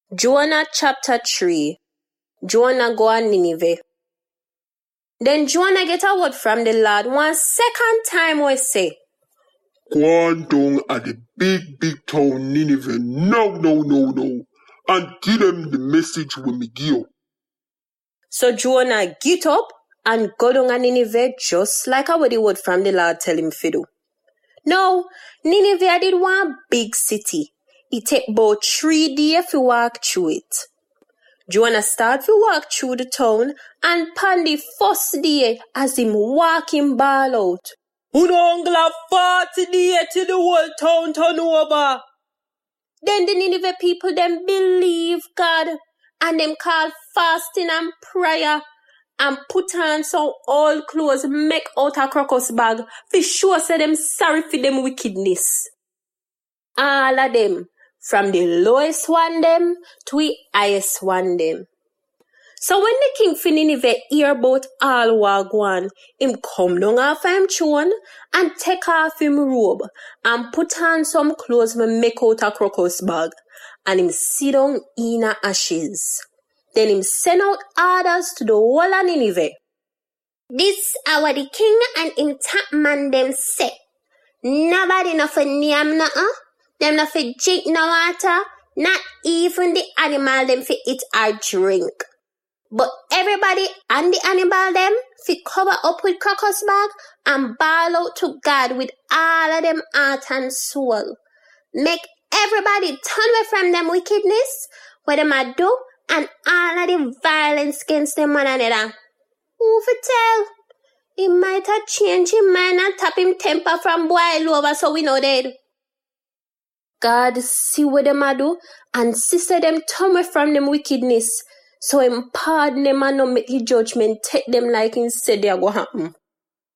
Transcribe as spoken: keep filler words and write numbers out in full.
Jonah chapter three. Jonah go on Nineveh. Then Jonah get a word from the Lord one second time we say, go on down at the big, big town Nineveh now, now, now, now, and give them the message when me give you. So Jonah get up and go down at Nineveh just like how the word from the Lord tell him to do. Now, Nineveh did one big city. It take about three days to walk through it. Jonah start to walk through the town, and pan the first day as him walking ball out, "Who don't have forty days till the whole town turn over?" Then the Nineveh people them believe God, and them call fasting and prayer, and put on some old clothes make out a crocus bag, for sure say them sorry for them wickedness. All of them, from the lowest one them to the highest one them. So when the king for Nineveh hear about all what go on, him come down off him throne and take off him robe and put on some clothes me make out a crocus bag, and him sit down in a ashes. Then him send out orders to the whole of Nineveh. This our the king and him top man them say, nobody no for name nothing. Them not for drink no water, not even the animal them for eat or drink. But everybody and the animal them fi cover up with crocus bag and bawl out to God with all of them heart and soul. Make everybody turn away from them wickedness, what them a do, and all of the violence against them one another. Who fi tell? He might have changed his mind and tap him temper from boil over so we know dead. God see what them a do and see say them turn away from them wickedness. So him pardon them and not make the judgment take them like he said they are go happen.